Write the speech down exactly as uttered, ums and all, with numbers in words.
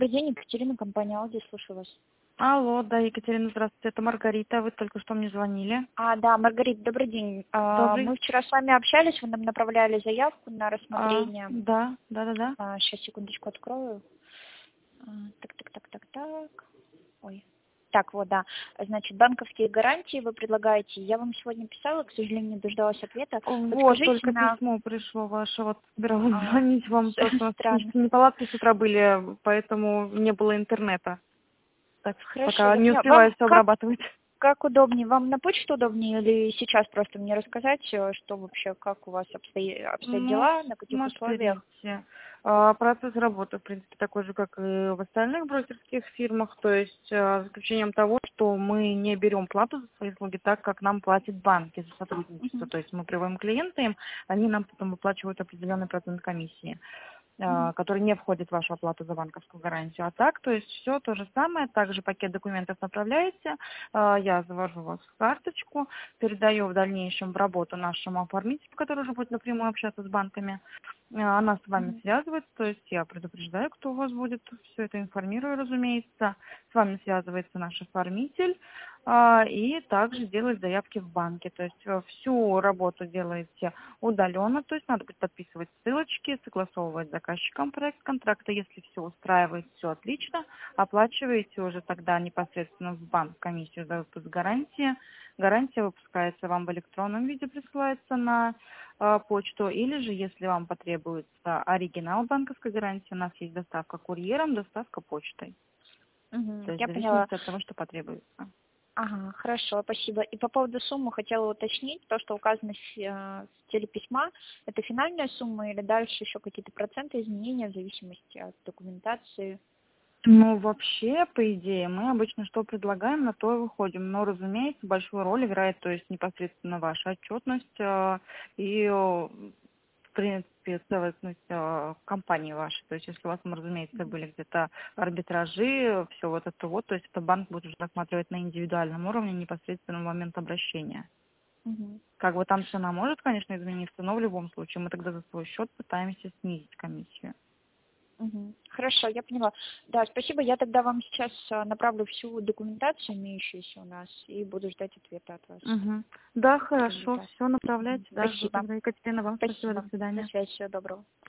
Добрый день, Екатерина, компания Audi, слушаю вас. Алло, да, Екатерина, здравствуйте, это Маргарита, вы только что мне звонили. А, да, Маргарита, добрый день. А, Добрый. Мы вчера с вами общались, вы нам направляли заявку на А, рассмотрение. да, да, да, да. А, Сейчас, секундочку, открою. А, Так, так, так, так, так. Ой. Так, вот, да. Значит, банковские гарантии вы предлагаете. Я вам сегодня писала, к сожалению, не дождалась ответа. Вот, Подскажите только на... письмо пришло ваше, вот собиралась а, звонить вам, с- просто у нас Странно. технические неполадки с утра были, поэтому не было интернета. Так, Хорошо, пока я не поняла. Вам успеваю все как обрабатывать. Как удобнее? Вам на почту удобнее или сейчас просто мне рассказать, э, что вообще, как у вас обстои- обстоят Ну, дела, на каких условиях? смотрите, а, процесс работы, в принципе, такой же, как и в остальных брокерских фирмах, то есть а, за исключением того, что мы не берем плату за свои услуги так, как нам платят банки за сотрудничество, Мгм. то есть мы приводим клиента им, они нам потом выплачивают определенный процент комиссии, Мгм. а, который не входит в вашу оплату за банковскую гарантию. А так, то есть все то же самое, также пакет документов направляете, а, я завожу вас в карточку, передаю в дальнейшем в работу нашему оформителю, который уже будет напрямую общаться с банками. А, Она с вами Мгм. связывается, то есть я предупреждаю, кто у вас будет, все это информирую, разумеется. С вами связывается наш оформитель а, и также делает заявки в банке. То есть э, всю работу делаете удаленно, то есть надо будет подписывать ссылочки, согласовывать с заказчиком проект контракта. Если все устраивает, все отлично, оплачиваете уже тогда непосредственно в банк комиссию за выпуск гарантии. Гарантия выпускается вам в электронном виде, присылается на э, почту, или же, если вам потребуется оригинал банковской гарантии, у нас есть доставка курьером, доставка почтой. То Мгм. есть в Я поняла. зависимости от того, что потребуется. Ага, хорошо, спасибо. И по поводу суммы хотела уточнить, то, что указано в э, в телеписьма, это финальная сумма или дальше еще какие-то проценты изменения в зависимости от документации? Ну, вообще, по идее, мы обычно что предлагаем, на то и выходим. Но, разумеется, большую роль играет, то есть непосредственно ваша отчетность э, и, э, в принципе, целостность э, компании вашей. То есть, если у вас, там, разумеется, Мгм. были где-то арбитражи, все вот это вот, то есть это банк будет уже рассматривать на индивидуальном уровне непосредственно в момент обращения. Мгм. Как бы там цена может, конечно, измениться, но в любом случае мы тогда за свой счет пытаемся снизить комиссию. Мгм. Хорошо, я поняла. Да, спасибо. Я тогда вам сейчас а, направлю всю документацию, имеющуюся у нас, и буду ждать ответа от вас Мгм. Да, по хорошо, результату. все Мгм. направляйте, да, жду Спасибо. тогда. Екатерина, вам спасибо, до Спасибо. На свидания. связи. Всего доброго.